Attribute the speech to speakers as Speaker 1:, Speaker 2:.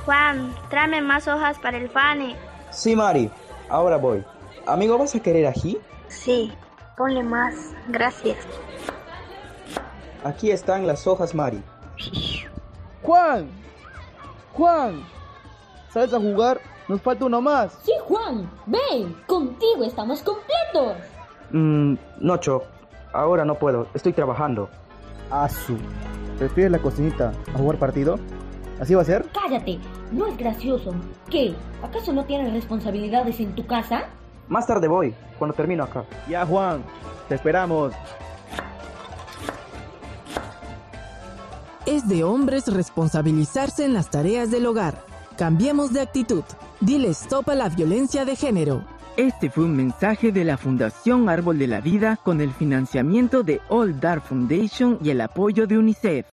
Speaker 1: Juan, tráeme más hojas para el Fanny.
Speaker 2: Sí, Mari, ahora voy. Amigo, ¿vas a querer ají?
Speaker 1: Sí, ponle más, gracias.
Speaker 2: Aquí están las hojas, Mari.
Speaker 3: ¡Juan! ¡Juan! ¿Sabes a jugar? Nos falta uno más.
Speaker 4: Sí, Juan, ven, contigo estamos completos.
Speaker 2: Nocho, ahora no puedo, estoy trabajando.
Speaker 3: Asu. ¿Prefieres la cocinita a jugar partido? ¿Así va a ser?
Speaker 4: Cállate, no es gracioso. ¿Qué? ¿Acaso no tienes responsabilidades en tu casa?
Speaker 2: Más tarde voy, cuando termino acá.
Speaker 3: Ya, Juan, te esperamos.
Speaker 5: Es de hombres responsabilizarse en las tareas del hogar. Cambiemos de actitud. Dile stop a la violencia de género.
Speaker 6: Este fue un mensaje de la Fundación Árbol de la Vida con el financiamiento de All Dark Foundation y el apoyo de UNICEF.